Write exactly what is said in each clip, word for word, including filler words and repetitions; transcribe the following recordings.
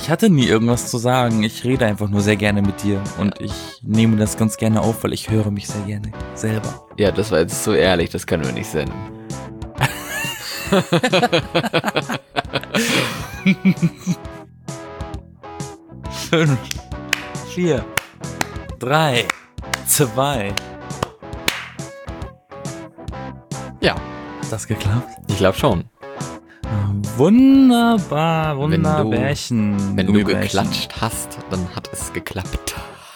Ich hatte nie irgendwas zu sagen. Ich rede einfach nur sehr gerne mit dir. Und ich nehme das ganz gerne auf, weil ich höre mich sehr gerne selber. Ja, das war jetzt so ehrlich, das können wir nicht senden. Fünf, vier, drei, zwei. Ja. Hat das geklappt? Ich glaube schon. Wunderbar, wunderbärchen. Wenn du, wenn du geklatscht hast, dann hat es geklappt.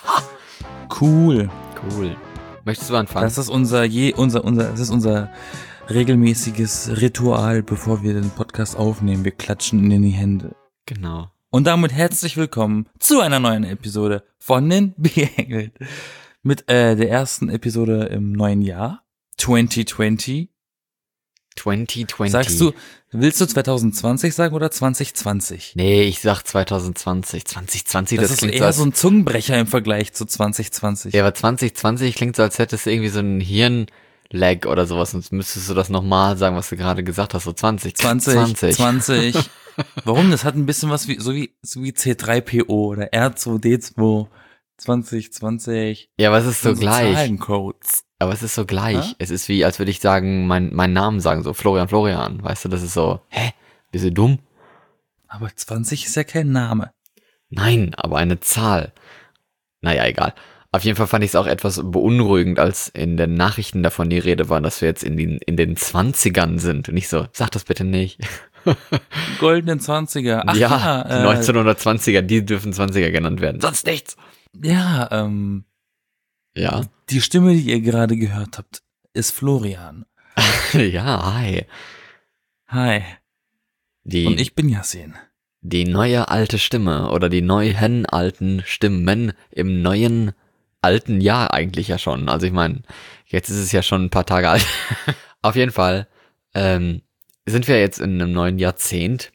Cool. Cool. Möchtest du anfangen? Das ist unser je unser unser das ist unser regelmäßiges Ritual, bevor wir den Podcast aufnehmen. Wir klatschen in die Hände. Genau. Und damit herzlich willkommen zu einer neuen Episode von den Beengeln. Mit äh, der ersten Episode im neuen Jahr zwanzig zwanzig. zwanzig zwanzig. Sagst du, willst du zwanzig zwanzig sagen oder zwanzig zwanzig? Nee, ich sag zwanzig zwanzig. zwanzig zwanzig, das, das, ist klingt eher so, so ein Zungenbrecher im Vergleich zu zwanzig zwanzig. Ja, aber zwanzig zwanzig klingt so, als hättest du irgendwie so ein Hirnlag oder sowas. Sonst müsstest du das nochmal sagen, was du gerade gesagt hast. So zwanzig. zwanzig, zwanzig. Warum? Das hat ein bisschen was wie, so wie, so wie C drei P O oder R zwei D zwei. zwanzig zwanzig. Ja, aber es ist so gleich. Zahlencodes. Aber es ist so gleich. Ja? Es ist wie, als würde ich sagen, mein, meinen Namen sagen, so Florian, Florian. Weißt du, das ist so, hä? Bist du dumm? Aber zwanzig ist ja kein Name. Nein, aber eine Zahl. Naja, egal. Auf jeden Fall fand ich es auch etwas beunruhigend, als in den Nachrichten davon die Rede war, dass wir jetzt in den, in den Zwanzigern sind. Und nicht so, sag das bitte nicht. Goldenen Zwanziger. Ach ja, ja, die äh, neunzehnhundertzwanziger, die dürfen Zwanziger genannt werden. Sonst nichts. Ja, ähm, Ja. die Stimme, die ihr gerade gehört habt, ist Florian. Ja, hi. Hi. Die, Und ich bin Yassin. die neue alte Stimme oder die neuen alten Stimmen im neuen alten Jahr eigentlich ja schon. Also ich meine, jetzt ist es ja schon ein paar Tage alt. Auf jeden Fall ähm, sind wir jetzt in einem neuen Jahrzehnt.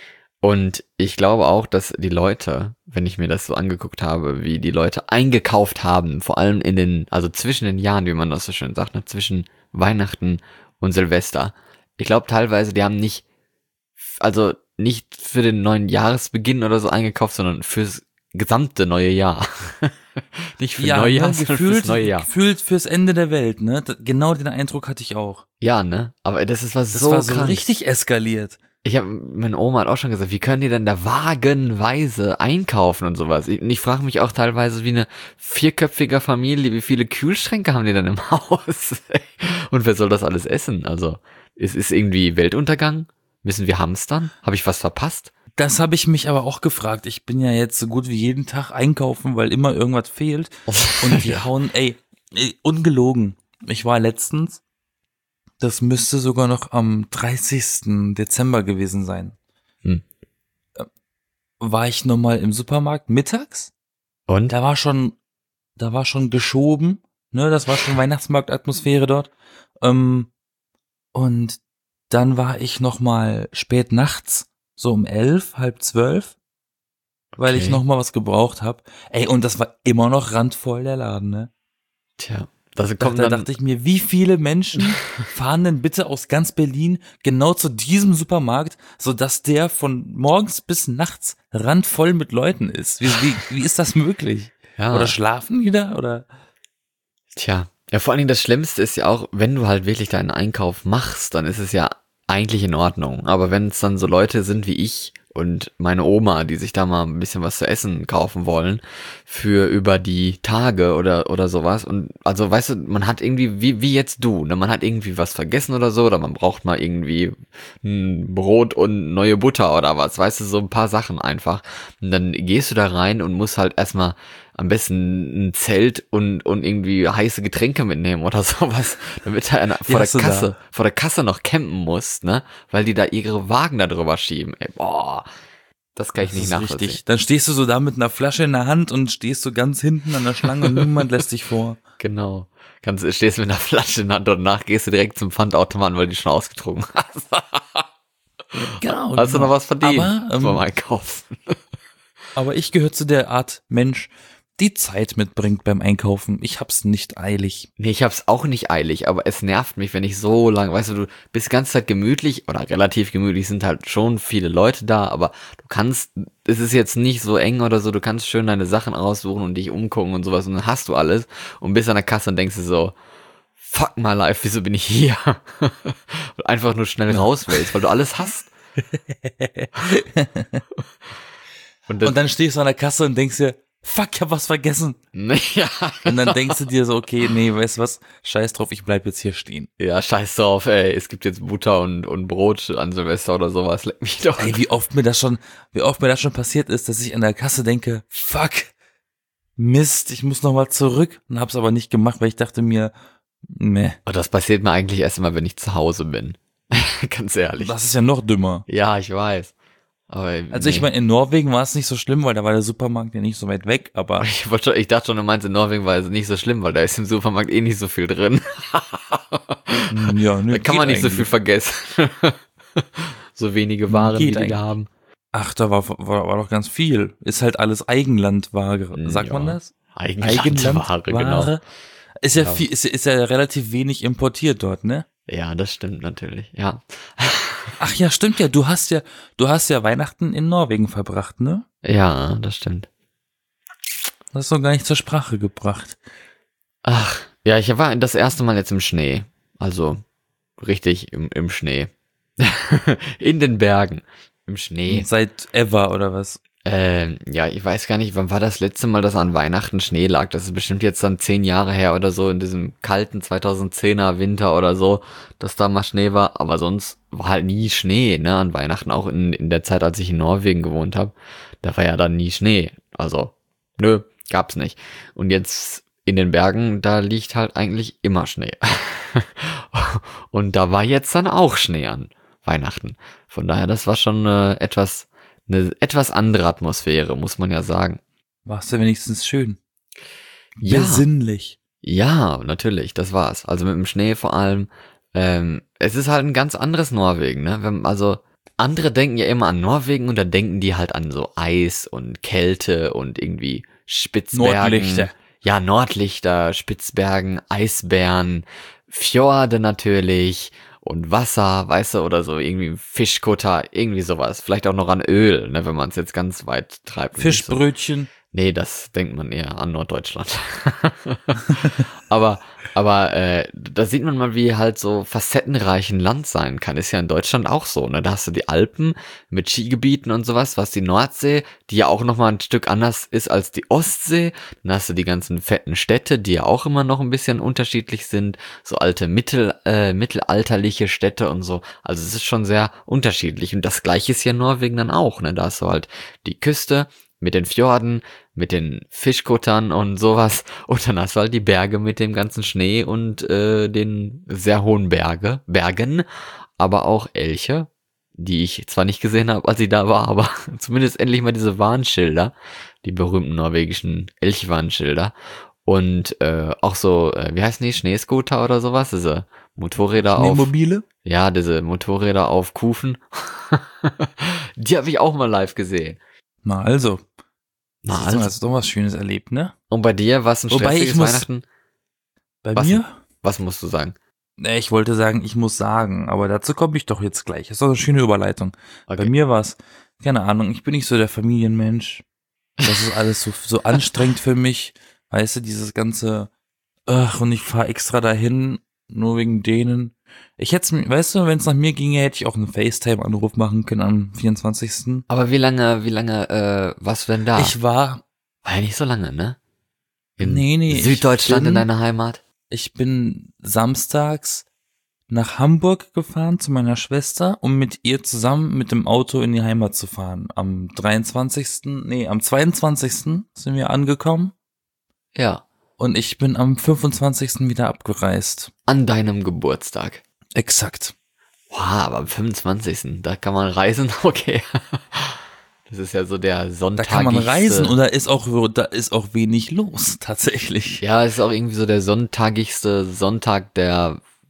Und ich glaube auch, dass die Leute, wenn ich mir das so angeguckt habe, wie die Leute eingekauft haben, vor allem in den, also zwischen den Jahren, wie man das so schön sagt, ne, zwischen Weihnachten und Silvester. Ich glaube teilweise, die haben nicht, also nicht für den neuen Jahresbeginn oder so eingekauft, sondern fürs gesamte neue Jahr. Nicht für Ja, Neujahr, ne, sondern gefühlt, fürs neue Jahr. gefühlt fürs Ende der Welt, ne? D- Genau den Eindruck hatte ich auch. Ja, ne? Aber das ist was Das so war so krank. richtig eskaliert. Ich habe, meine Oma hat auch schon gesagt, wie können die denn da wagenweise einkaufen und sowas? Ich, ich frage mich auch teilweise, wie eine vierköpfige Familie, wie viele Kühlschränke haben die denn im Haus? Und wer soll das alles essen? Also, ist ist irgendwie Weltuntergang? Müssen wir hamstern? Habe ich was verpasst? Das habe ich mich aber auch gefragt. Ich bin ja jetzt so gut wie jeden Tag einkaufen, weil immer irgendwas fehlt. Und die hauen, ey, ey, ungelogen. Ich war letztens, das müsste sogar noch am dreißigsten Dezember gewesen sein. Hm. War ich nochmal im Supermarkt mittags? Und? Da war schon, da war schon geschoben, ne, das war schon Weihnachtsmarktatmosphäre dort. Ähm, und dann war ich nochmal spät nachts, so um elf, halb zwölf, weil Okay. ich nochmal was gebraucht habe. Ey, und das war immer noch randvoll, der Laden, ne? Tja, das Da, kommt da dann, dachte ich mir, wie viele Menschen fahren denn bitte aus ganz Berlin genau zu diesem Supermarkt, sodass der von morgens bis nachts randvoll mit Leuten ist? Wie, wie, wie ist das möglich? ja. Oder schlafen die da? Oder? Tja, ja, vor allen Dingen das Schlimmste ist ja auch, wenn du halt wirklich deinen Einkauf machst, dann ist es ja eigentlich in Ordnung. Aber wenn es dann so Leute sind wie ich und meine Oma, die sich da mal ein bisschen was zu essen kaufen wollen, für über die Tage oder oder sowas. Und also, weißt du, man hat irgendwie, wie wie jetzt du, ne, man hat irgendwie was vergessen oder so, oder man braucht mal irgendwie ein Brot und neue Butter oder was, weißt du, so ein paar Sachen einfach. Und dann gehst du da rein und musst halt erstmal am besten ein Zelt und und irgendwie heiße Getränke mitnehmen oder sowas, damit du einer vor der hast du da? Kasse, vor der Kasse noch campen musst, ne, weil die da ihre Wagen da drüber schieben. Ey, boah, das kann ich Das nicht ist nachvollziehen. richtig. Dann stehst du so da mit einer Flasche in der Hand und stehst so ganz hinten an der Schlange und niemand lässt dich vor. Genau. Kannst, stehst mit einer Flasche in der Hand und danach gehst du direkt zum Pfandautomaten, weil du die schon ausgetrunken hast. Genau. Hast du noch was verdient Aber, ähm, vom Einkaufen? Aber ich gehöre zu der Art Mensch, die Zeit mitbringt beim Einkaufen. Ich hab's nicht eilig. Nee, ich hab's auch nicht eilig, aber es nervt mich, wenn ich so lange, weißt du, du bist die ganze Zeit gemütlich oder relativ gemütlich, sind halt schon viele Leute da, aber du kannst, es ist jetzt nicht so eng oder so, du kannst schön deine Sachen aussuchen und dich umgucken und sowas und dann hast du alles und bist an der Kasse und denkst dir so, fuck my life, wieso bin ich hier? Und einfach nur schnell raus willst, weil du alles hast. und, und dann stehst du an der Kasse und denkst dir, fuck, ich hab was vergessen. Ja, und dann denkst du dir so, okay, nee, weißt du was, scheiß drauf, ich bleib jetzt hier stehen. Ja, scheiß drauf, ey, es gibt jetzt Butter und, und Brot an Silvester oder sowas, leck mich doch. Ey, wie oft mir das schon, wie oft mir das schon passiert ist, dass ich an der Kasse denke, fuck, Mist, ich muss nochmal zurück und hab's aber nicht gemacht, weil ich dachte mir, meh. Und das passiert mir eigentlich erst immer, wenn ich zu Hause bin. Ganz ehrlich. Das ist ja noch dümmer. Ja, ich weiß. Aber, also nee. Ich meine, in Norwegen war es nicht so schlimm, weil da war der Supermarkt ja nicht so weit weg, aber... Ich, wollte, ich dachte schon, du meinst, in Norwegen war es nicht so schlimm, weil da ist im Supermarkt eh nicht so viel drin. Ja, ne, da kann man nicht eigentlich so viel vergessen. So wenige Waren, geht die die da haben. Ach, da war, war, war doch ganz viel. Ist halt alles Eigenlandware, sagt ja, man das? Eigenlandware, genau. Ist ja, ja. Viel, ist, ist ja relativ wenig importiert dort, ne? Ja, das stimmt natürlich, ja. Ach ja, stimmt ja, du hast ja, du hast ja Weihnachten in Norwegen verbracht, ne? Ja, das stimmt. Das ist doch gar nicht zur Sprache gebracht. Ach, ja, ich war das erste Mal jetzt im Schnee. Also, richtig im, im Schnee. In den Bergen. Im Schnee. Seit ever, oder was? Ähm, ja, ich weiß gar nicht, wann war das letzte Mal, dass an Weihnachten Schnee lag? Das ist bestimmt jetzt dann zehn Jahre her oder so, in diesem kalten zweitausendzehner Winter oder so, dass da mal Schnee war. Aber sonst war halt nie Schnee, ne, an Weihnachten, auch in, in der Zeit, als ich in Norwegen gewohnt habe. Da war ja dann nie Schnee. Also, nö, gab's nicht. Und jetzt in den Bergen, da liegt halt eigentlich immer Schnee. Und da war jetzt dann auch Schnee an Weihnachten. Von daher, das war schon äh, etwas... Eine etwas andere Atmosphäre, muss man ja sagen. War's ja wenigstens schön. Ja. Besinnlich. Ja, natürlich, das war's. Also mit dem Schnee vor allem. Ähm, es ist halt ein ganz anderes Norwegen, ne? Wenn, also andere denken ja immer an Norwegen und dann denken die halt an so Eis und Kälte und irgendwie Spitzbergen. Nordlichter. Ja, Nordlichter, Spitzbergen, Eisbären, Fjorde natürlich. Und Wasser, weißt du, oder so irgendwie Fischkutter, irgendwie sowas. Vielleicht auch noch an Öl, ne, wenn man es jetzt ganz weit treibt. Fischbrötchen. So. Nee, das denkt man eher an Norddeutschland. aber aber äh, da sieht man mal, wie halt so facettenreich ein Land sein kann. Ist ja in Deutschland auch so, ne? Da hast du die Alpen mit Skigebieten und sowas, was die Nordsee, die ja auch nochmal ein Stück anders ist als die Ostsee. Dann hast du die ganzen fetten Städte, die ja auch immer noch ein bisschen unterschiedlich sind. So alte Mittel, äh, mittelalterliche Städte und so. Also es ist schon sehr unterschiedlich. Und das Gleiche ist hier in Norwegen dann auch, ne? Da hast du halt die Küste mit den Fjorden, mit den Fischkuttern und sowas. Und dann hast du halt die Berge mit dem ganzen Schnee und äh, den sehr hohen Berge, Bergen, aber auch Elche, die ich zwar nicht gesehen habe, als ich da war, aber zumindest endlich mal diese Warnschilder, die berühmten norwegischen Elchwarnschilder. Und äh, auch so, äh, wie heißen die, Schneescooter oder sowas, diese Motorräder auf... Schneemobile? Ja, diese Motorräder auf Kufen. Die habe ich auch mal live gesehen. Na also... Na, also. Du hast doch was Schönes erlebt, ne? Und bei dir, was ein Wobei stressiges ich muss, Weihnachten? Bei was, mir? Was musst du sagen? Nee, ich wollte sagen, ich muss sagen, aber dazu komme ich doch jetzt gleich. Das ist doch eine schöne Überleitung. Okay. Bei mir war es, keine Ahnung, ich bin nicht so der Familienmensch. Das ist alles so, so anstrengend für mich. Weißt du, dieses ganze, ach, und ich fahre extra dahin, nur wegen denen. Ich hätte, weißt du, wenn es nach mir ginge, hätte ich auch einen FaceTime-Anruf machen können am vierundzwanzigsten Aber wie lange, wie lange, äh, warst du denn da? Ich war... War ja nicht so lange, ne? In nee, nee. Süddeutschland, bin, in deiner Heimat? Ich bin samstags nach Hamburg gefahren zu meiner Schwester, um mit ihr zusammen mit dem Auto in die Heimat zu fahren. Am dreiundzwanzigsten Nee, am zweiundzwanzigsten sind wir angekommen. Ja. Und ich bin am fünfundzwanzigsten wieder abgereist. An deinem Geburtstag. Exakt. Wow, aber am fünfundzwanzigsten Da kann man reisen, okay. Das ist ja so der Sonntag. Da kann man reisen und da ist auch, da ist auch wenig los, tatsächlich. Ja, es ist auch irgendwie so der sonntagigste Sonntag der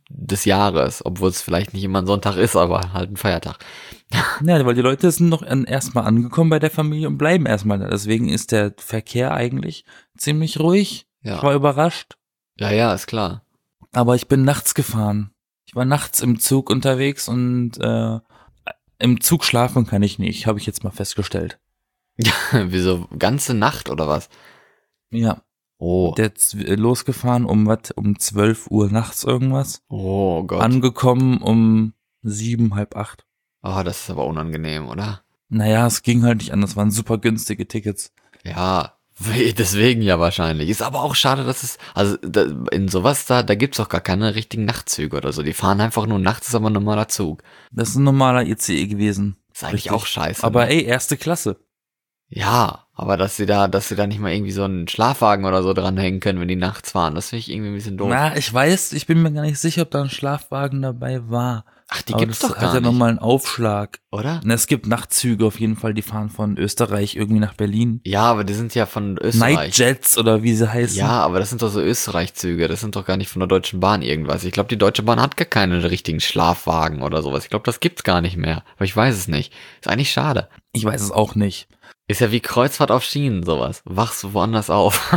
des Jahres, obwohl es vielleicht nicht immer ein Sonntag ist, aber halt ein Feiertag. Ja, weil die Leute sind noch erstmal angekommen bei der Familie und bleiben erstmal da. Deswegen ist der Verkehr eigentlich ziemlich ruhig. Ja. Ich war überrascht. Ja, ja, ist klar. Aber ich bin nachts gefahren. Ich war nachts im Zug unterwegs und äh, im Zug schlafen kann ich nicht, habe ich jetzt mal festgestellt. Wieso, ganze Nacht oder was? Ja. Oh. Der ist losgefahren um was, um zwölf Uhr nachts irgendwas. Oh Gott. Angekommen um sieben, halb acht. Oh, das ist aber unangenehm, oder? Naja, es ging halt nicht anders, waren super günstige Tickets. Ja, deswegen ja wahrscheinlich. Ist aber auch schade, dass es, also da, in sowas da, da gibt's auch gar keine richtigen Nachtzüge oder so. Die fahren einfach nur nachts, ist aber ein normaler Zug. Das ist ein normaler I C E gewesen. Ist eigentlich Richtig. auch scheiße. Aber ne? ey, erste Klasse. Ja, aber dass sie da, dass sie da nicht mal irgendwie so einen Schlafwagen oder so dranhängen können, wenn die nachts fahren, das finde ich irgendwie ein bisschen doof. Na, ich weiß, ich bin mir gar nicht sicher, ob da ein Schlafwagen dabei war. Ach, die Aber gibt's das doch hat gar ja nicht, nochmal einen Aufschlag. oder? Na, es gibt Nachtzüge auf jeden Fall, die fahren von Österreich irgendwie nach Berlin. Ja, aber die sind ja von Österreich. Nightjets oder wie sie heißen. Ja, aber das sind doch so Österreich-Züge, das sind doch gar nicht von der Deutschen Bahn irgendwas. Ich glaube, die Deutsche Bahn hat gar keinen richtigen Schlafwagen oder sowas. Ich glaube, das gibt's gar nicht mehr. Aber ich weiß es nicht. Ist eigentlich schade. Ich weiß es auch nicht. Ist ja wie Kreuzfahrt auf Schienen, sowas. Wachst du woanders auf.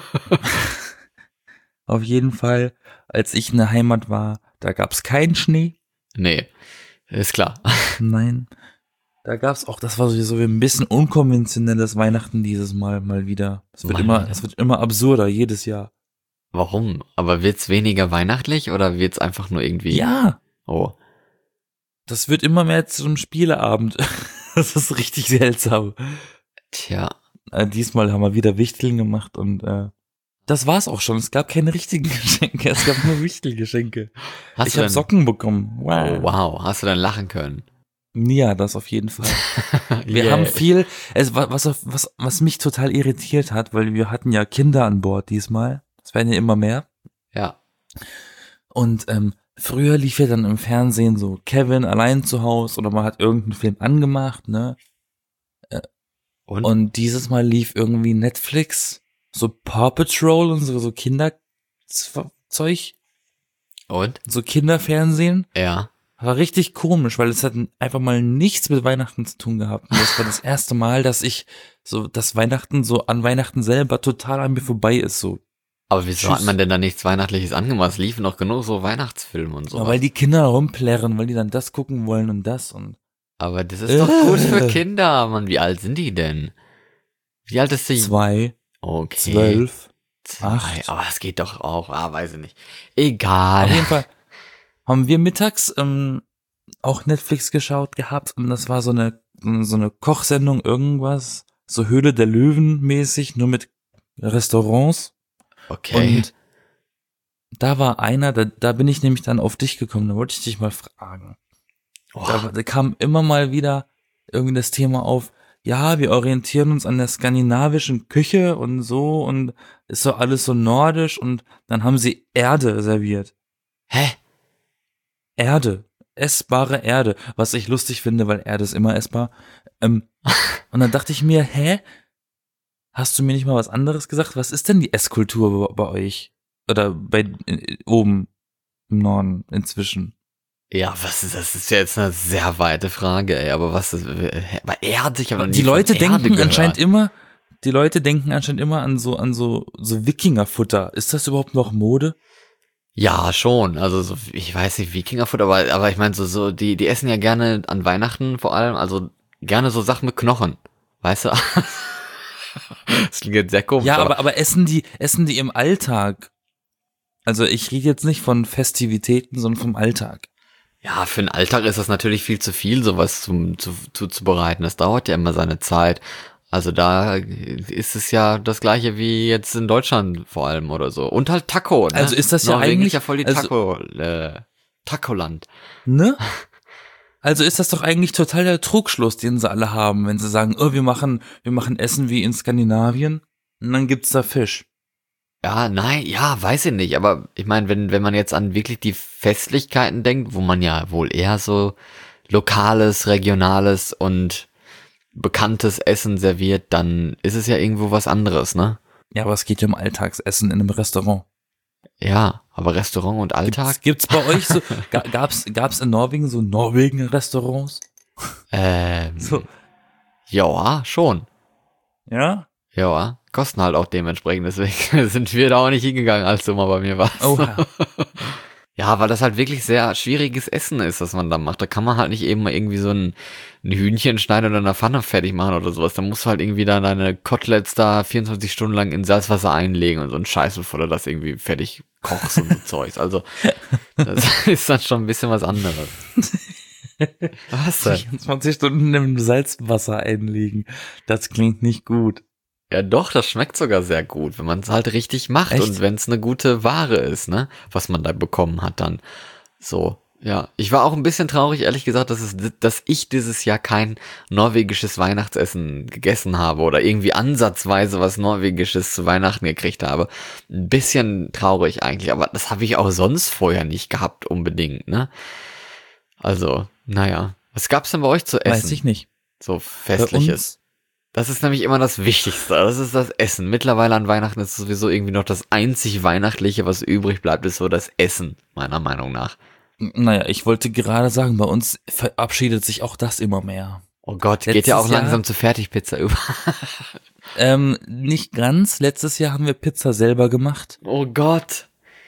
Auf jeden Fall, als ich in der Heimat war, da gab's keinen Schnee. Nee, ist klar. Nein. Da gab's auch, das war sowieso ein bisschen unkonventionelles Weihnachten dieses Mal mal wieder. Es wird Mal immer, wieder. es wird immer absurder jedes Jahr. Warum? Aber wird's weniger weihnachtlich oder wird's einfach nur irgendwie... Ja, Oh. das wird immer mehr zu einem Spieleabend. Das ist richtig seltsam. Tja. Äh, diesmal haben wir wieder Wichteln gemacht und äh, das war's auch schon. Es gab keine richtigen Geschenke, es gab nur Wichtelgeschenke. Hast Ich du habe denn- Socken bekommen. Oh, Wow. wow. Hast du dann lachen können? Ja, das auf jeden Fall. Wir Yeah. haben viel, es, wa- was, auf- was, was mich total irritiert hat, weil wir hatten ja Kinder an Bord diesmal. Es werden ja immer mehr. Ja. Und ähm, früher lief ja dann im Fernsehen so Kevin allein zu Hause oder man hat irgendeinen Film angemacht, ne? Und? Und dieses Mal lief irgendwie Netflix, so Paw Patrol und so, so Kinderzeug, Und? so Kinderfernsehen. Ja. War richtig komisch, weil es hat einfach mal nichts mit Weihnachten zu tun gehabt. Und das war das erste Mal, dass ich so, dass Weihnachten so an Weihnachten selber total an mir vorbei ist, so. Aber wieso Tschüss. hat man denn da nichts Weihnachtliches angemacht? Es liefen noch genug so Weihnachtsfilme und so. Ja, weil die Kinder rumplärren, weil die dann das gucken wollen und das und. Aber das ist doch gut für Kinder, Mann. Wie alt sind die denn? Wie alt ist die? Zwei, Okay. zwölf, Zwei. acht. Aber es geht doch auch. Ah, weiß ich nicht. Auf Egal. jeden Fall haben wir mittags ähm, auch Netflix geschaut gehabt und das war so eine so eine Kochsendung irgendwas, so Höhle der Löwen mäßig, nur mit Restaurants. Okay. Und da war einer, da, da bin ich nämlich dann auf dich gekommen, da wollte ich dich mal fragen. Oh, Da, da kam immer mal wieder irgendwie das Thema auf, ja, wir orientieren uns an der skandinavischen Küche und so und ist so alles so nordisch und dann haben sie Erde serviert. hä? Erde. Essbare Erde. Was ich lustig finde, weil Erde ist immer essbar. Ähm, und dann dachte ich mir, hä? Hast du mir nicht mal was anderes gesagt? Was ist denn die Esskultur bei, bei euch? Oder bei äh, oben im Norden inzwischen? Ja, was ist das? Das ist ja jetzt eine sehr weite Frage, ey. Aber was ist, hä? Aber Erde, ich habe noch nie Die Leute von Erde denken gehört. anscheinend immer, die Leute denken anscheinend immer an so, an so, so Wikingerfutter. Ist das überhaupt noch Mode? Ja, schon. Also so, ich weiß nicht, Wikingerfood, aber, aber ich meine, so, so, die, die essen ja gerne an Weihnachten vor allem, also gerne so Sachen mit Knochen. Weißt du? Das klingt jetzt sehr komisch. Ja, aber, aber essen die, essen die im Alltag? Also ich rede jetzt nicht von Festivitäten, sondern vom Alltag. Ja, für den Alltag ist das natürlich viel zu viel, sowas zum, zu, zuzubereiten. Das dauert ja immer seine Zeit. Also da ist es ja das gleiche wie jetzt in Deutschland vor allem oder so. Und halt Taco. Ne? Also ist das ja Norwegen eigentlich- ist ja voll die also- Taco, äh, Tacoland. Ne? Also ist das doch eigentlich total der Trugschluss, den sie alle haben, wenn sie sagen, oh, wir machen, wir machen Essen wie in Skandinavien und dann gibt's da Fisch. Ja, nein, ja, weiß ich nicht. Aber ich meine, wenn, wenn man jetzt an wirklich die Festlichkeiten denkt, wo man ja wohl eher so lokales, regionales und bekanntes Essen serviert, dann ist es ja irgendwo was anderes, ne? Ja, aber es geht ja um Alltagsessen in einem Restaurant. Ja, aber Restaurant und Alltag? Gibt's, gibt's bei euch so, ga- gab's, gab's in Norwegen so Norwegen-Restaurants? Ähm, So. ja, schon. Ja? Ja, kosten halt auch dementsprechend, deswegen sind wir da auch nicht hingegangen, als du mal bei mir warst. Oha. Ja, weil das halt wirklich sehr schwieriges Essen ist, was man da macht. Da kann man halt nicht eben mal irgendwie so ein, ein Hühnchen schneiden oder in der Pfanne fertig machen oder sowas. Da musst du halt irgendwie da deine Koteletts da vierundzwanzig Stunden lang in Salzwasser einlegen und so ein Scheiß, bevor du das irgendwie fertig kochst und so Zeugs. Also, das ist dann schon ein bisschen was anderes. Was denn? vierundzwanzig Stunden im Salzwasser einlegen. Das klingt nicht gut. Ja, doch, das schmeckt sogar sehr gut, wenn man es halt richtig macht. Echt? Und wenn es eine gute Ware ist, ne, was man da bekommen hat dann. So, ja. Ich war auch ein bisschen traurig, ehrlich gesagt, dass es, dass ich dieses Jahr kein norwegisches Weihnachtsessen gegessen habe oder irgendwie ansatzweise was Norwegisches zu Weihnachten gekriegt habe. Ein bisschen traurig eigentlich, aber das habe ich auch sonst vorher nicht gehabt unbedingt, ne. Also, naja. Was gab's denn bei euch zu essen? Weiß ich nicht. So Bei Festliches. uns, Das ist nämlich immer das Wichtigste. Das ist das Essen. Mittlerweile an Weihnachten ist sowieso irgendwie noch das einzig Weihnachtliche, was übrig bleibt, ist so das Essen, meiner Meinung nach. naja, ich wollte gerade sagen, bei uns verabschiedet sich auch das immer mehr. Oh Gott, geht Letztes ja auch Jahr- langsam zu Fertigpizza über. Ähm, nicht ganz. Letztes Jahr haben wir Pizza selber gemacht. Oh Gott.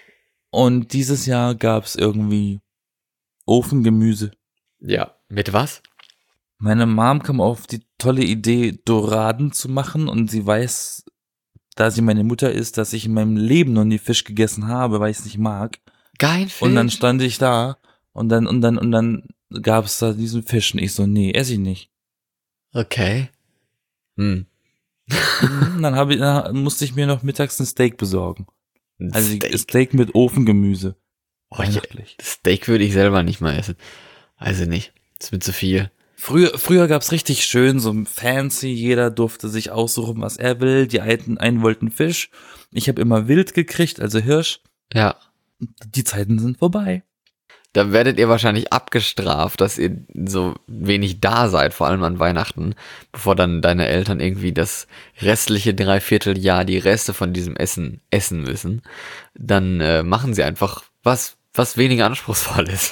Und dieses Jahr gab's irgendwie Ofengemüse. Ja, mit was? Meine Mom kam auf die tolle Idee, Doraden zu machen und sie weiß, da sie meine Mutter ist, dass ich in meinem Leben noch nie Fisch gegessen habe, weil ich es nicht mag. Geil Fisch. Und dann stand ich da und dann und dann und dann gab es da diesen Fisch und ich so, nee, esse ich nicht. Okay. Hm. Und dann habe ich, dann musste ich mir noch mittags ein Steak besorgen. Ein Also Steak. Steak mit Ofengemüse. Oh, ich, Weihnachtlich. Steak würde ich selber nicht mal essen. Also nicht. Das ist mir zu viel. Früher, früher gab's richtig schön, so fancy, jeder durfte sich aussuchen, was er will. Die einen, einen wollten Fisch. Ich habe immer Wild gekriegt, also Hirsch. Ja. Die Zeiten sind vorbei. Da werdet ihr wahrscheinlich abgestraft, dass ihr so wenig da seid, vor allem an Weihnachten, bevor dann deine Eltern irgendwie das restliche Dreivierteljahr die Reste von diesem Essen essen müssen. Dann äh, machen sie einfach was, was weniger anspruchsvoll ist.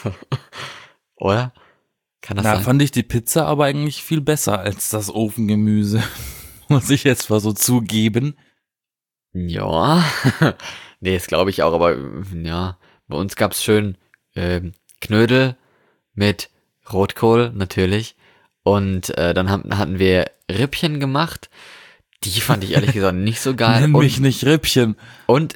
Oder? Kann das Na, sein? fand ich die Pizza aber eigentlich viel besser als das Ofengemüse. Muss ich jetzt mal so zugeben. Ja. Nee, das glaube ich auch, aber ja, bei uns gab's schön ähm, Knödel mit Rotkohl natürlich und äh, dann haben, hatten wir Rippchen gemacht. Die fand ich ehrlich gesagt nicht so geil. Nenn und, mich nicht Rippchen. und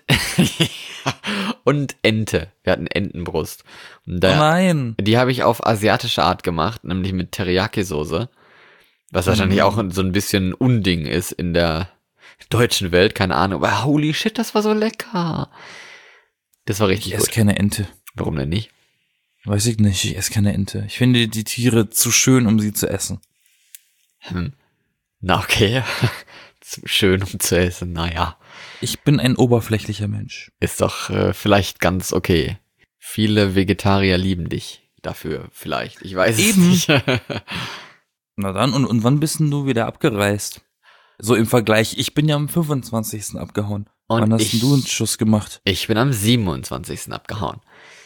und Ente. Wir hatten Entenbrust. Und Oh da, nein. die habe ich auf asiatische Art gemacht, nämlich mit Teriyaki-Soße. Was wahrscheinlich Mhm. auch so ein bisschen Unding ist in der deutschen Welt, keine Ahnung. Aber holy shit, das war so lecker. Das war Ich richtig esse gut. keine Ente. Warum denn nicht? Weiß ich nicht, ich esse keine Ente. Ich finde die Tiere zu schön, um sie zu essen. Hm. Na okay. Zu schön um zu essen. Naja, Ich bin ein oberflächlicher Mensch. ist doch äh, vielleicht ganz okay. Viele Vegetarier lieben dich dafür vielleicht. Ich weiß Eben. es nicht. Na dann, und, und wann bist denn du wieder abgereist? So im Vergleich, ich bin ja am fünfundzwanzigsten abgehauen. Und Wann hast ich- denn du einen Schuss gemacht? Ich bin am siebenundzwanzigsten abgehauen.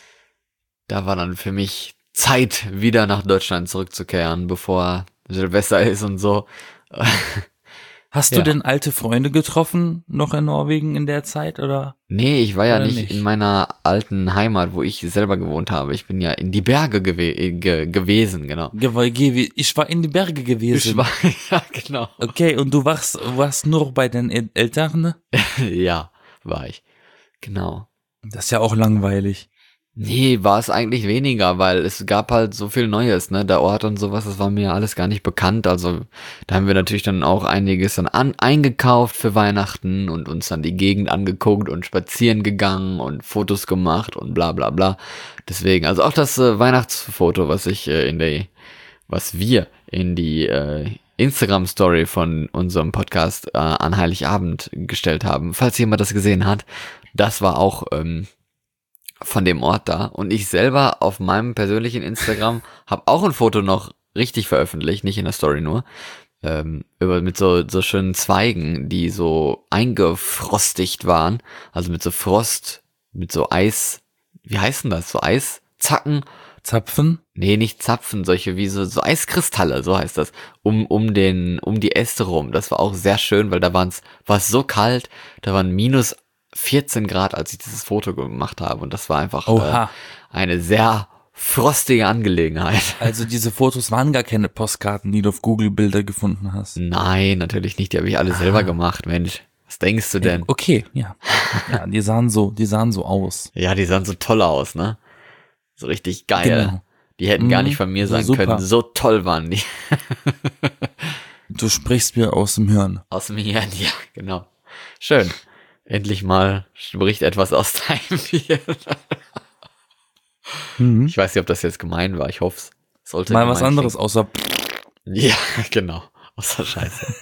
Da war dann für mich Zeit, wieder nach Deutschland zurückzukehren, bevor Silvester ist und so. Hast Ja. du denn alte Freunde getroffen, noch in Norwegen in der Zeit, oder? Nee, ich war ja Oder nicht, nicht? in meiner alten Heimat, wo ich selber gewohnt habe. Ich bin ja in die Berge gewe äh, ge gewesen, genau. Ge- ge- Ich war in die Berge gewesen. Ich war, ja, genau. Okay, und du warst, warst nur bei den El- Eltern? Ne? Ja, war ich. Genau. Das ist ja auch langweilig. Nee, war es eigentlich weniger, weil es gab halt so viel Neues, ne, der Ort und sowas, das war mir alles gar nicht bekannt, also da haben wir natürlich dann auch einiges dann an, eingekauft für Weihnachten und uns dann die Gegend angeguckt und spazieren gegangen und Fotos gemacht und bla bla bla, deswegen, also auch das äh, Weihnachtsfoto, was ich äh, in der, was wir in die äh, Instagram-Story von unserem Podcast äh, an Heiligabend gestellt haben, falls jemand das gesehen hat, das war auch, ähm, von dem Ort da und ich selber auf meinem persönlichen Instagram habe auch ein Foto noch richtig veröffentlicht, nicht in der Story nur, ähm, über mit so so schönen Zweigen, die so eingefrostigt waren, also mit so Frost mit so Eis, wie heißt denn das? So Eiszacken? Zapfen? Nee, nicht Zapfen, solche wie so, so Eiskristalle, so heißt das, um, um den, um die Äste rum. Das war auch sehr schön, weil da waren's, war es so kalt, da waren minus vierzehn Grad, als ich dieses Foto gemacht habe. Und das war einfach äh, eine sehr frostige Angelegenheit. Also diese Fotos waren gar keine Postkarten, die du auf Google Bilder gefunden hast. Nein, natürlich nicht, die habe ich alle selber Ah. gemacht, Mensch. Was denkst du denn? Okay, ja. Ja, die sahen so, die sahen so aus. Ja, die sahen so toll aus, ne? So richtig geil. Genau. Die hätten gar Mhm, nicht von mir so sein super. können. So toll waren die. Du sprichst mir aus dem Hirn. Aus dem Hirn, ja, genau. Schön. Endlich mal spricht etwas aus deinem Hirn. Mhm. Ich weiß nicht, ob das jetzt gemein war. Ich hoffe es. Sollte Mal gemein was anderes klingen. außer Ja, genau. Außer Scheiße.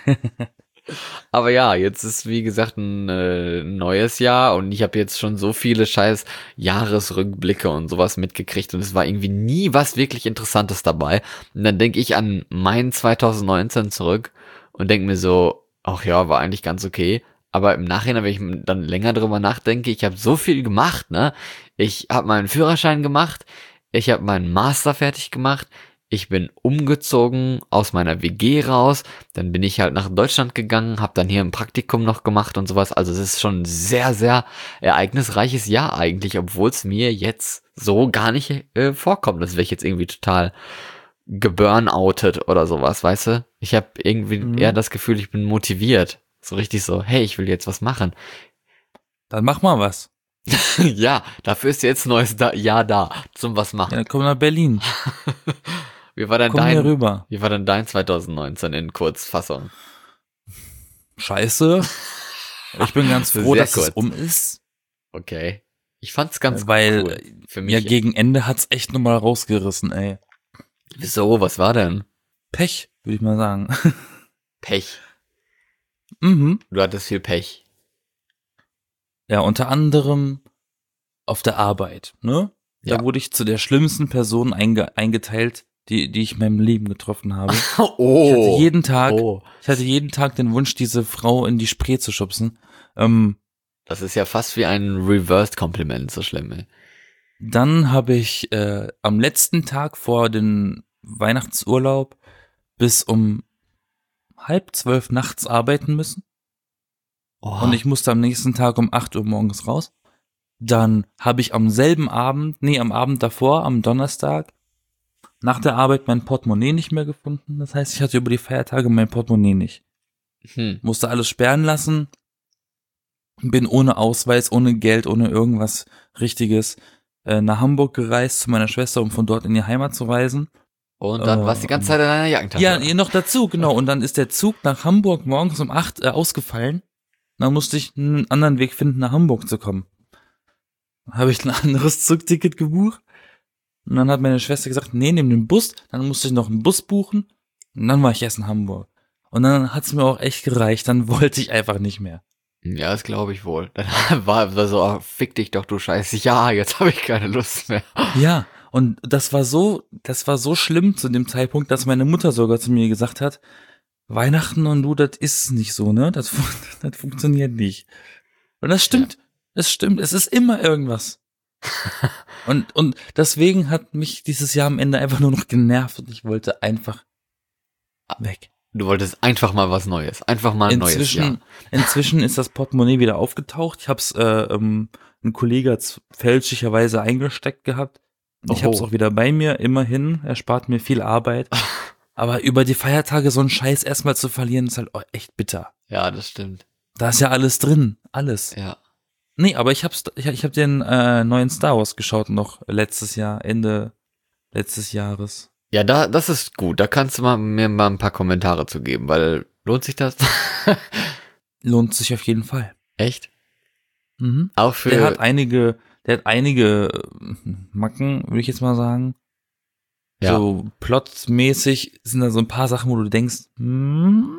Aber ja, jetzt ist wie gesagt ein äh, neues Jahr und ich habe jetzt schon so viele scheiß Jahresrückblicke und sowas mitgekriegt und es war irgendwie nie was wirklich Interessantes dabei. Und dann denke ich an mein zwanzig neunzehn zurück und denke mir so, ach ja, war eigentlich ganz okay. Aber im Nachhinein, wenn ich dann länger drüber nachdenke, ich habe so viel gemacht, ne? Ich habe meinen Führerschein gemacht, ich habe meinen Master fertig gemacht, ich bin umgezogen aus meiner W G raus, dann bin ich halt nach Deutschland gegangen, habe dann hier ein Praktikum noch gemacht und sowas. Also es ist schon ein sehr, sehr ereignisreiches Jahr eigentlich, obwohl es mir jetzt so gar nicht äh, vorkommt. Das wäre ich jetzt irgendwie total geburnoutet oder sowas, weißt du? Ich habe irgendwie Mhm. eher das Gefühl, ich bin motiviert. So richtig so, hey, ich will jetzt was machen. Dann mach mal was. Ja, dafür ist jetzt ein neues da- Jahr da, zum was Ja, machen. dann komm nach Berlin. Wie war denn Komm hier dein, rüber. wie war denn dein zwanzig neunzehn in Kurzfassung? Scheiße. Ich bin ganz froh, Sehr dass kurz. es um ist. Okay. Ich fand's ganz Weil, cool. Für mich. Ja, gegen Ende hat's echt nochmal rausgerissen, ey. Wieso? Was war denn? Pech, würde ich mal sagen. Pech. Mhm. Du hattest viel Pech. Ja, unter anderem auf der Arbeit, ne? Da Ja. wurde ich zu der schlimmsten Person einge eingeteilt, die, die ich in meinem Leben getroffen habe. Oh. Ich hatte jeden Tag, Oh. ich hatte jeden Tag den Wunsch, diese Frau in die Spree zu schubsen. Ähm, Das ist ja fast wie ein Reversed-Kompliment, so schlimm, ey. Dann habe ich äh, am letzten Tag vor dem Weihnachtsurlaub bis um halb zwölf nachts arbeiten müssen. Oh. Und ich musste am nächsten Tag um acht Uhr morgens raus. Dann habe ich am selben Abend, nee, am Abend davor, am Donnerstag, nach der Arbeit mein Portemonnaie nicht mehr gefunden. Das heißt, ich hatte über die Feiertage mein Portemonnaie nicht. Hm. Musste alles sperren lassen. Bin ohne Ausweis, ohne Geld, ohne irgendwas Richtiges äh, nach Hamburg gereist zu meiner Schwester, um von dort in die Heimat zu reisen. Und dann Oh, warst du die ganze Zeit in deiner Jackentasche. Ja, noch dazu, genau. Und dann ist der Zug nach Hamburg morgens um acht äh, ausgefallen. Dann musste ich einen anderen Weg finden, nach Hamburg zu kommen. Dann habe ich ein anderes Zugticket gebucht. Und dann hat meine Schwester gesagt, nee, nimm den Bus. Dann musste ich noch einen Bus buchen. Und dann war ich erst in Hamburg. Und dann hat's mir auch echt gereicht. Dann wollte ich einfach nicht mehr. Ja, das glaube ich wohl. Dann war, war so, oh, fick dich doch, du Scheiße. Ja, jetzt habe ich keine Lust mehr. Ja, und das war so, das war so schlimm zu dem Zeitpunkt, dass meine Mutter sogar zu mir gesagt hat, Weihnachten und du, das ist nicht so, ne? Das, fun- das funktioniert nicht. Und das stimmt. Es stimmt. Es ist immer irgendwas. und, und deswegen hat mich dieses Jahr am Ende einfach nur noch genervt und ich wollte einfach weg. Du wolltest einfach mal was Neues. Einfach mal ein neues Jahr. Inzwischen, inzwischen ist das Portemonnaie wieder aufgetaucht. Ich hab's, äh, ähm, ein Kollege hat's fälschlicherweise eingesteckt gehabt. Ich Oho. hab's auch wieder bei mir, immerhin. Er spart mir viel Arbeit. Aber über die Feiertage so einen Scheiß erstmal zu verlieren, ist halt oh, echt bitter. Ja, das stimmt. Da ist ja alles drin. Alles. Ja. Nee, aber ich hab's, ich, ich hab den äh, neuen Star Wars geschaut noch letztes Jahr, Ende letztes Jahres. Ja, da, das ist gut. Da kannst du mal, mir mal ein paar Kommentare zu geben, weil lohnt sich das? Lohnt sich auf jeden Fall. Echt? Mhm. Auch für. Der hat einige, der hat einige äh, Macken, würde ich jetzt mal sagen. Ja. So plotmäßig sind da so ein paar Sachen, wo du denkst, hm,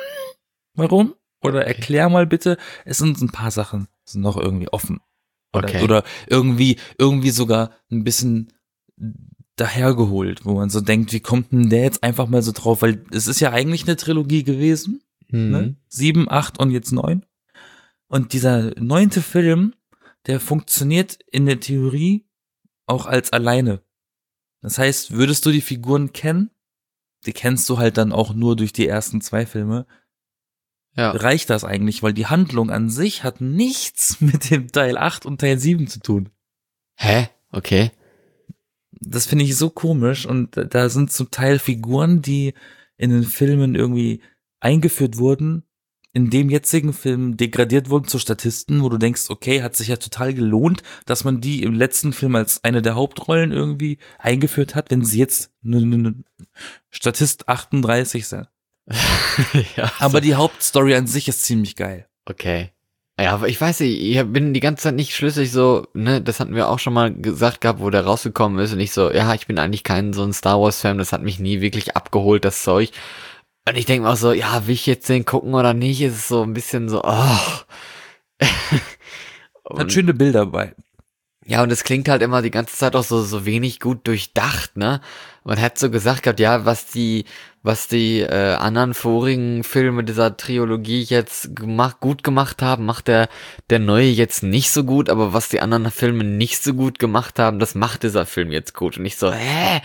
warum? Oder Okay. erklär mal bitte. Es sind ein paar Sachen, sind noch irgendwie offen. Oder, Okay. oder irgendwie, irgendwie sogar ein bisschen dahergeholt, wo man so denkt, wie kommt denn der jetzt einfach mal so drauf? Weil es ist ja eigentlich eine Trilogie gewesen. Mhm. Ne? Sieben, acht und jetzt neun. Und dieser neunte Film der funktioniert in der Theorie auch als alleine. Das heißt, würdest du die Figuren kennen, die kennst du halt dann auch nur durch die ersten zwei Filme, Ja. reicht das eigentlich, weil die Handlung an sich hat nichts mit dem Teil acht und Teil sieben zu tun. Hä? Okay. Das finde ich so komisch und da sind zum Teil Figuren, die in den Filmen irgendwie eingeführt wurden, in dem jetzigen Film degradiert wurden zu Statisten, wo du denkst, okay, hat sich ja total gelohnt, dass man die im letzten Film als eine der Hauptrollen irgendwie eingeführt hat, wenn sie jetzt ne, ne, ne Statist achtunddreißig sind. Ja, Aber so. die Hauptstory an sich ist ziemlich geil. Okay. Ja, aber ich weiß nicht, ich bin die ganze Zeit nicht schlüssig so, ne, das hatten wir auch schon mal gesagt gehabt, wo der rausgekommen ist und ich so, ja, ich bin eigentlich kein so ein Star Wars Fan, das hat mich nie wirklich abgeholt, das Zeug. Und ich denke mir auch so, ja, will ich jetzt den gucken oder nicht, ist es so ein bisschen so, oh. Hat schöne Bilder bei. Ja, und es klingt halt immer die ganze Zeit auch so, so wenig gut durchdacht, ne? Man hat so gesagt gehabt, ja, was die, was die äh, anderen vorigen Filme dieser Trilogie jetzt gemacht, gut gemacht haben, macht der, der neue jetzt nicht so gut, aber was die anderen Filme nicht so gut gemacht haben, das macht dieser Film jetzt gut. Und ich so, hä?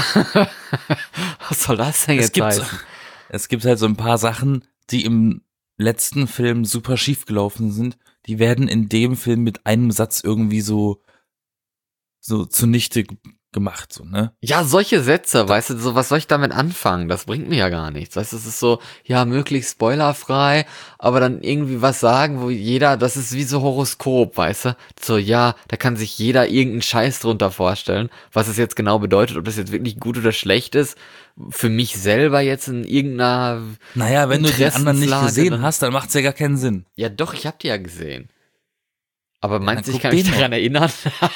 Was soll das denn Es jetzt gibt, heißen? es gibt halt so ein paar Sachen, die im letzten Film super schief gelaufen sind, die werden in dem Film mit einem Satz irgendwie so so zunichte g- gemacht, so, ne? Ja, solche Sätze, weißt du, so was soll ich damit anfangen? Das bringt mir ja gar nichts. Weißt du, es ist so, ja, möglichst spoilerfrei, aber dann irgendwie was sagen, wo jeder, das ist wie so Horoskop, weißt du? So, ja, da kann sich jeder irgendeinen Scheiß drunter vorstellen, was es jetzt genau bedeutet, ob das jetzt wirklich gut oder schlecht ist. Für mich selber jetzt in irgendeiner, Naja, wenn du den anderen nicht Interessenslage, gesehen dann- hast, dann macht's ja gar keinen Sinn. ja doch, ich hab die ja gesehen. Aber meinst du, dann ich guck kann mich den daran erinnern?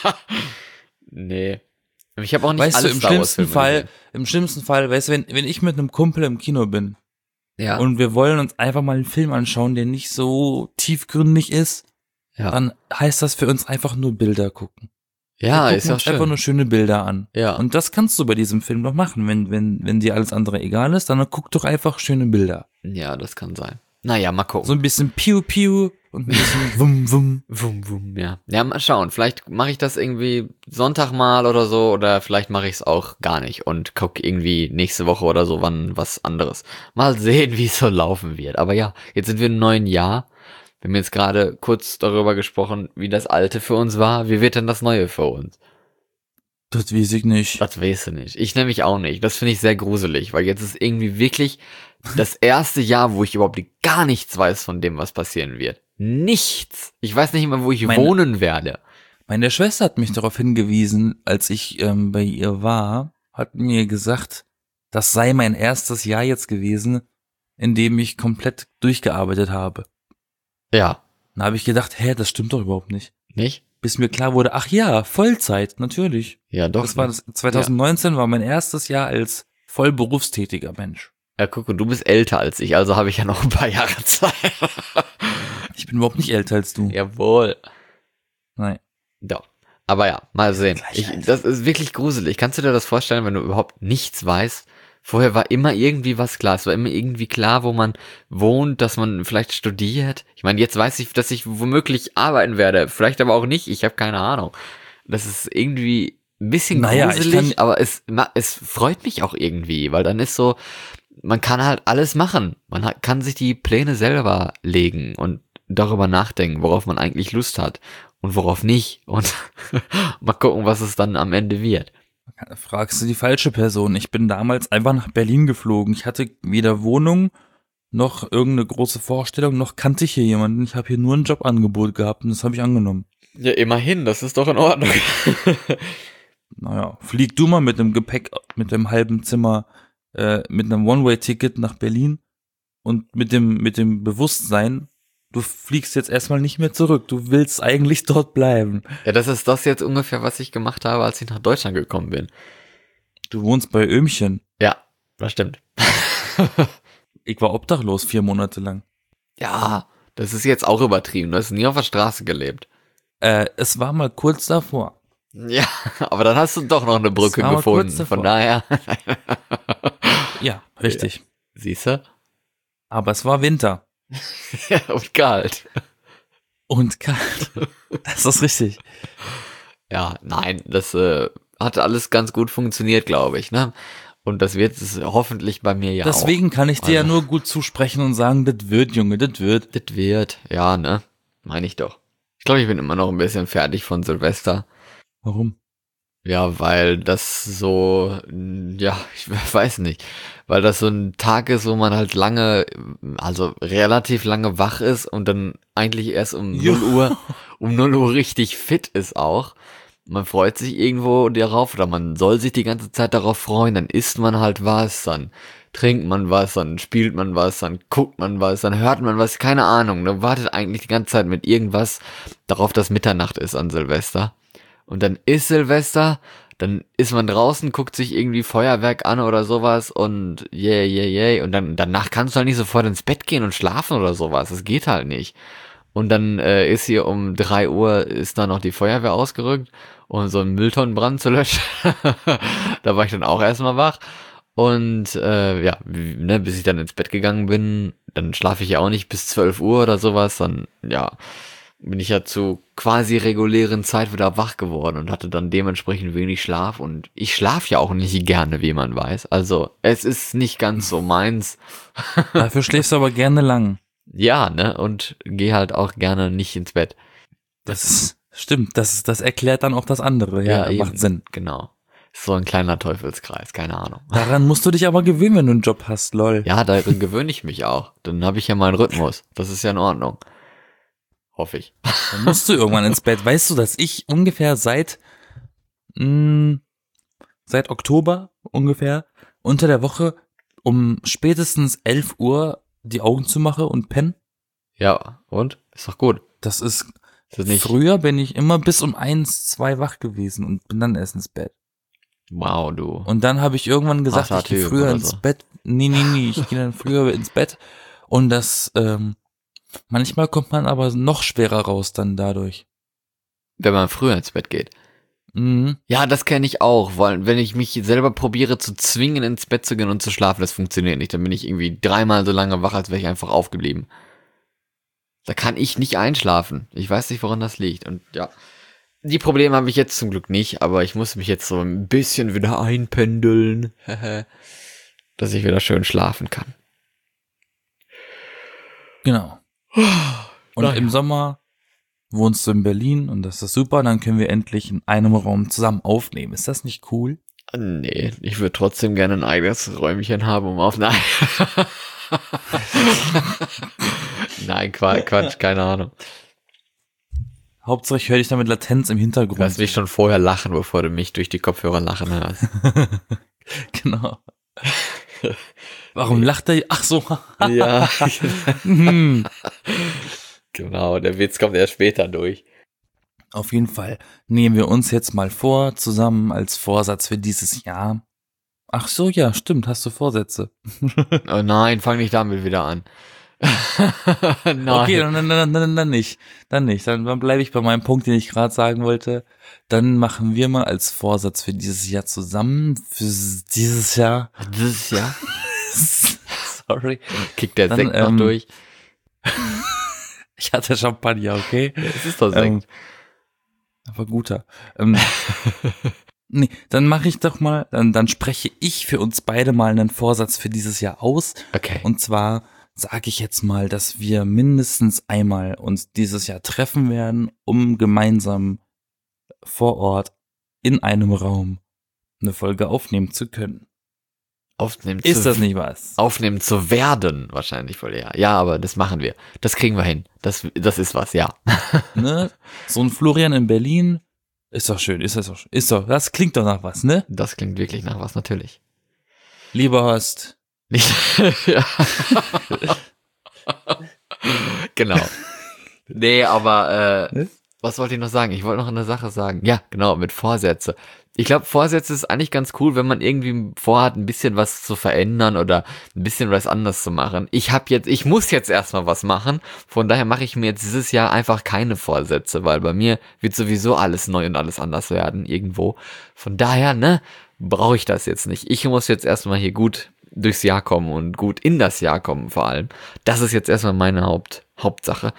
Nee. Ich habe auch nicht Weißt du, alle im Star Wars schlimmsten Filme Fall, gesehen. im schlimmsten Fall, weißt du, wenn, wenn ich mit einem Kumpel im Kino bin Ja. und wir wollen uns einfach mal einen Film anschauen, der nicht so tiefgründig ist, ja. dann heißt das für uns einfach nur Bilder gucken. Ja, wir ist gucken ja uns einfach schön. nur schöne Bilder an. Ja. Und das kannst du bei diesem Film doch machen. Wenn, wenn, wenn dir alles andere egal ist, dann guck doch einfach schöne Bilder. Ja, das kann sein. Naja, mal gucken. So ein bisschen Piu Piu und ein bisschen Wum Wum. Wum, wum, ja. Ja, mal schauen. Vielleicht mache ich das irgendwie Sonntag mal oder so, oder vielleicht mache ich es auch gar nicht und guck irgendwie nächste Woche oder so wann was anderes. Mal sehen, wie es so laufen wird. Aber ja, jetzt sind wir im neuen Jahr. Wir haben jetzt gerade kurz darüber gesprochen, wie das alte für uns war. Wie wird denn das neue für uns? Das weiß ich nicht. Das weißt du nicht. Ich nämlich auch nicht. Das finde ich sehr gruselig, weil jetzt ist irgendwie wirklich das erste Jahr, wo ich überhaupt gar nichts weiß von dem, was passieren wird. Nichts. Ich weiß nicht mal, wo ich Meine- wohnen werde. Meine Schwester hat mich darauf hingewiesen, als ich ähm, bei ihr war, hat mir gesagt, das sei mein erstes Jahr jetzt gewesen, in dem ich komplett durchgearbeitet habe. Ja. Dann habe ich gedacht, hä, das stimmt doch überhaupt nicht. Nicht? Bis mir klar wurde, ach ja, Vollzeit, natürlich. Ja, doch. Das war das, zwanzig neunzehn war mein erstes Jahr als voll berufstätiger Mensch. Ja, guck, und du bist älter als ich, also habe ich ja noch ein paar Jahre Zeit. Ich bin überhaupt nicht älter als du. Jawohl. Nein. Doch. Aber ja, mal sehen. Gleich Ich, alt. das ist wirklich gruselig. Kannst du dir das vorstellen, wenn du überhaupt nichts weißt? Vorher war immer irgendwie was klar. Es war immer irgendwie klar, wo man wohnt, dass man vielleicht studiert. Ich meine, jetzt weiß ich, dass ich womöglich arbeiten werde. Vielleicht aber auch nicht. Ich habe keine Ahnung. Das ist irgendwie ein bisschen Naja, ich gruselig, kann- aber es, ma- es freut mich auch irgendwie, weil dann ist so, man kann halt alles machen. Man hat, kann sich die Pläne selber legen und darüber nachdenken, worauf man eigentlich Lust hat und worauf nicht. Und mal gucken, was es dann am Ende wird. Fragst du die falsche Person. Ich bin damals einfach nach Berlin geflogen. Ich hatte weder Wohnung, noch irgendeine große Vorstellung, noch kannte ich hier jemanden. Ich habe hier nur ein Jobangebot gehabt und das habe ich angenommen. Ja, immerhin, das ist doch in Ordnung. Naja, flieg du mal mit dem Gepäck, mit dem halben Zimmer, äh, mit einem One-Way-Ticket nach Berlin und mit dem, mit dem Bewusstsein, du fliegst jetzt erstmal nicht mehr zurück. Du willst eigentlich dort bleiben. Ja, das ist das jetzt ungefähr, was ich gemacht habe, als ich nach Deutschland gekommen bin. Du wohnst bei Öhmchen. Ja, das stimmt. Ich war obdachlos vier Monate lang. Ja, das ist jetzt auch übertrieben. Du hast nie auf der Straße gelebt. Äh, es war mal kurz davor. Ja, aber dann hast du doch noch eine Brücke war mal kurz gefunden. davor. Von daher, Ja, richtig. siehst du? Aber es war Winter. Ja, und kalt. und kalt. Das ist richtig. Ja, nein, das äh, hat alles ganz gut funktioniert, glaube ich, ne? Und das wird es hoffentlich bei mir ja Deswegen auch. kann ich dir ja Also, nur gut zusprechen und sagen, das wird, Junge, das wird. das wird, ja, ne? Meine ich doch. Ich glaube, ich bin immer noch ein bisschen fertig von Silvester. Warum? Ja, weil das so, ja, ich weiß nicht, weil das so ein Tag ist, wo man halt lange, also relativ lange wach ist und dann eigentlich erst um Jo. null Uhr, um null Uhr richtig fit ist auch. Man freut sich irgendwo darauf oder man soll sich die ganze Zeit darauf freuen, dann isst man halt was, dann trinkt man was, dann spielt man was, dann guckt man was, dann hört man was, keine Ahnung, dann wartet eigentlich die ganze Zeit mit irgendwas darauf, dass Mitternacht ist an Silvester. Und dann ist Silvester, dann ist man draußen, guckt sich irgendwie Feuerwerk an oder sowas und yay, yay, yay. Und dann danach kannst du halt nicht sofort ins Bett gehen und schlafen oder sowas. Das geht halt nicht. Und dann äh, ist hier um drei Uhr ist da noch die Feuerwehr ausgerückt, um so einen Mülltonnenbrand zu löschen. Da war ich dann auch erstmal wach. Und äh, ja, wie- ne, bis ich dann ins Bett gegangen bin, dann schlafe ich ja auch nicht bis zwölf Uhr oder sowas. Dann, ja, bin ich ja zu quasi regulären Zeit wieder wach geworden und hatte dann dementsprechend wenig Schlaf. Und ich schlafe ja auch nicht gerne, wie man weiß. Also es ist nicht ganz so meins. Dafür schläfst du aber gerne lang. Ja, ne? Und geh halt auch gerne nicht ins Bett. Das ist, stimmt, das, das erklärt dann auch das andere. Ja, eben, macht Sinn. Genau. Ist so ein kleiner Teufelskreis, keine Ahnung. Daran musst du dich aber gewöhnen, wenn du einen Job hast, lol. Ja, darin gewöhne ich mich auch. Dann habe ich ja meinen Rhythmus. Das ist ja in Ordnung. Hoffe ich. Dann musst du irgendwann ins Bett. Weißt du, dass ich ungefähr seit, mh, seit Oktober ungefähr unter der Woche um spätestens elf Uhr die Augen zumache und penne? Ja, und? Ist doch gut. Das ist, Ist das nicht? früher bin ich immer bis um eins, zwei wach gewesen und bin dann erst ins Bett. Wow, du. Und dann habe ich irgendwann gesagt, Harter ich gehe Typ früher oder ins so. Bett. Nee, nee, nee, ich gehe dann früher ins Bett. Und das, ähm, manchmal kommt man aber noch schwerer raus dann dadurch. Wenn man früher ins Bett geht. Mhm. Ja, das kenne ich auch, weil wenn ich mich selber probiere zu zwingen, ins Bett zu gehen und zu schlafen, das funktioniert nicht. Dann bin ich irgendwie dreimal so lange wach, als wäre ich einfach aufgeblieben. Da kann ich nicht einschlafen. Ich weiß nicht, woran das liegt. Und ja, die Probleme habe ich jetzt zum Glück nicht, aber ich muss mich jetzt so ein bisschen wieder einpendeln, dass ich wieder schön schlafen kann. Genau. Und Naja. im Sommer wohnst du in Berlin und das ist super. Dann können wir endlich in einem Raum zusammen aufnehmen. Ist das nicht cool? Nee, ich würde trotzdem gerne ein eigenes Räumchen haben, um auf... Nein, Nein Quatsch, Quatsch, keine Ahnung. Hauptsache ich höre dich da mit Latenz im Hintergrund. Du hast mich schon vorher lachen, bevor du mich durch die Kopfhörer lachen hörst. Genau. Warum lacht er? Ach so. Ja, Hm. genau, der Witz kommt erst später durch. Auf jeden Fall nehmen wir uns jetzt mal vor, zusammen als Vorsatz für dieses Jahr. Ach so, ja, stimmt, hast du Vorsätze. Oh nein, fang nicht damit wieder an. Nein. Okay, dann, dann, dann, dann, dann nicht. Dann nicht. Dann, dann bleibe ich bei meinem Punkt, den ich gerade sagen wollte. Dann machen wir mal als Vorsatz für dieses Jahr zusammen. Für dieses Jahr. Dieses Jahr Sorry. kickt der Dann, Sekt ähm, noch durch. Ich hatte Champagner, okay? Es ist doch Ähm, Sekt. aber guter. Ähm, nee, dann mache ich doch mal, dann, dann spreche ich für uns beide mal einen Vorsatz für dieses Jahr aus. Okay. Und zwar sage ich jetzt mal, dass wir mindestens einmal uns dieses Jahr treffen werden, um gemeinsam vor Ort in einem Raum eine Folge aufnehmen zu können. Aufnehmen Ist zu, das nicht was? aufnehmen zu werden, wahrscheinlich wohl eher. Ja, aber das machen wir. Das kriegen wir hin. Das, das ist was, ja. Ne? So ein Florian in Berlin ist doch schön, ist das doch, ist doch, das klingt doch nach was, ne? Das klingt wirklich nach was, natürlich. Lieber Horst, ja. Genau. Nee, aber äh, Ne? was wollte ich noch sagen? Ich wollte noch eine Sache sagen. Ja, genau, mit Vorsätze. Ich glaube, Vorsätze ist eigentlich ganz cool, wenn man irgendwie vorhat, ein bisschen was zu verändern oder ein bisschen was anders zu machen. Ich habe jetzt, ich muss jetzt erstmal was machen. Von daher mache ich mir jetzt dieses Jahr einfach keine Vorsätze, weil bei mir wird sowieso alles neu und alles anders werden irgendwo. Von daher, ne, brauche ich das jetzt nicht. Ich muss jetzt erstmal hier gut durchs Jahr kommen und gut in das Jahr kommen vor allem. Das ist jetzt erstmal meine Haupt, Hauptsache.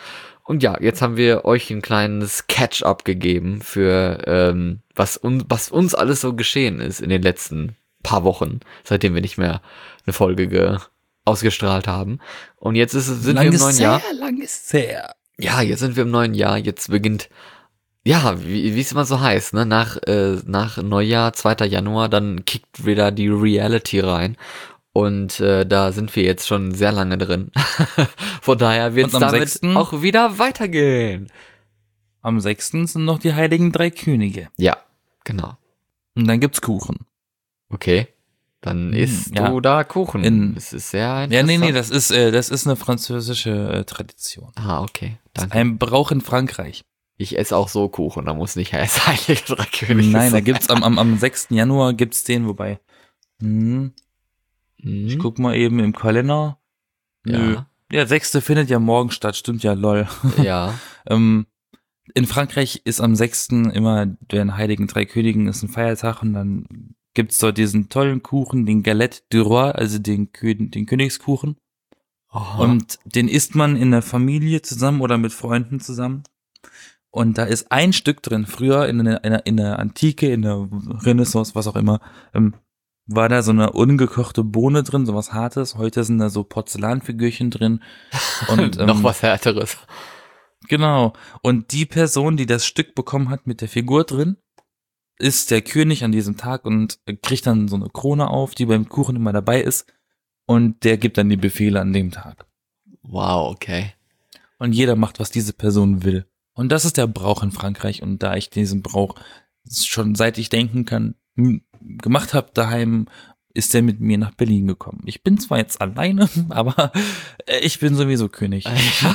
Und ja, jetzt haben wir euch ein kleines Catch-up gegeben für ähm, was, un was uns alles so geschehen ist in den letzten paar Wochen, seitdem wir nicht mehr eine Folge ge ausgestrahlt haben. Und jetzt ist es, sind lang wir im ist neuen her, Jahr. Lang ist her. Ja, jetzt sind wir im neuen Jahr. Jetzt beginnt, ja, wie wie es immer so heißt, ne? Nach äh, nach Neujahr, zweiter Januar, dann kickt wieder die Reality rein. Und äh, da sind wir jetzt schon sehr lange drin. Von daher wird es Und am damit sechsten auch wieder weitergehen. Am sechsten sind noch die heiligen drei Könige. Ja, genau. Und dann gibt's Kuchen. Okay. Dann Hm, isst ja. du da Kuchen. In- Das ist sehr Ja, interessant. nee, nee, das ist, äh, das ist eine französische äh, Tradition. Ah, okay. Danke. Ein Brauch in Frankreich. Ich esse auch so Kuchen, da muss nicht erst heilige drei Könige Nein, da sein. gibt's am, am, am sechsten Januar gibt's den, wobei. Hm, ich Hm? guck mal eben im Kalender. Nö. Ja. Der sechste findet ja morgen statt, stimmt ja, lol. Ja. ähm, in Frankreich ist am sechsten immer den Heiligen Drei Königen ist ein Feiertag und dann gibt's dort diesen tollen Kuchen, den Galette du Roi, also den, Kö- den Königskuchen. Aha. Und den isst man in der Familie zusammen oder mit Freunden zusammen. Und da ist ein Stück drin. Früher in der, in der, in der Antike, in der Renaissance, was auch immer, ähm, war da so eine ungekochte Bohne drin, sowas Hartes. Heute sind da so Porzellanfigürchen drin. Und ähm, noch was Härteres. Genau. Und die Person, die das Stück bekommen hat mit der Figur drin, ist der König an diesem Tag und kriegt dann so eine Krone auf, die beim Kuchen immer dabei ist. Und der gibt dann die Befehle an dem Tag. Wow, okay. Und jeder macht, was diese Person will. Und das ist der Brauch in Frankreich. Und da ich diesen Brauch schon seit ich denken kann m- gemacht habe daheim, ist der mit mir nach Berlin gekommen. Ich bin zwar jetzt alleine, aber äh, ich bin sowieso König.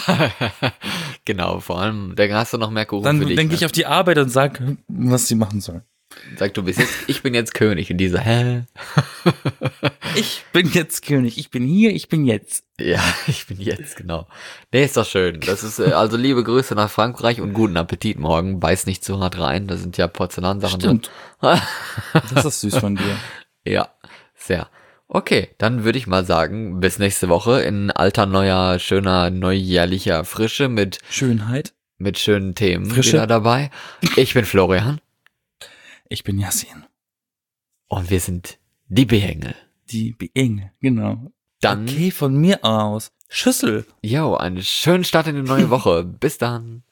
Genau, vor allem, da hast du noch mehr Kuchen Dann für dich. denke ne? ich auf die Arbeit und sag, was sie machen sollen. Sag, du bist jetzt, ich bin jetzt König. Und diese, hä? Ich bin jetzt König. Ich bin hier, ich bin jetzt. Ja, ich bin jetzt, genau. Nee, ist doch schön. Das ist, äh, also liebe Grüße nach Frankreich und guten Appetit morgen. Beiß nicht zu hart rein, da sind ja Porzellansachen Stimmt. drin. Das ist süß von dir. Ja, sehr. Okay, dann würde ich mal sagen, bis nächste Woche in alter, neuer, schöner, neujährlicher Frische mit, Schönheit. mit schönen Themen Frische. wieder dabei. Ich bin Florian Ich bin Yassin. und wir sind die Behänge. Die Enge, genau. Dann, Okay, von mir aus. Schüssel. jo, einen schönen Start in die neue Woche. Bis dann.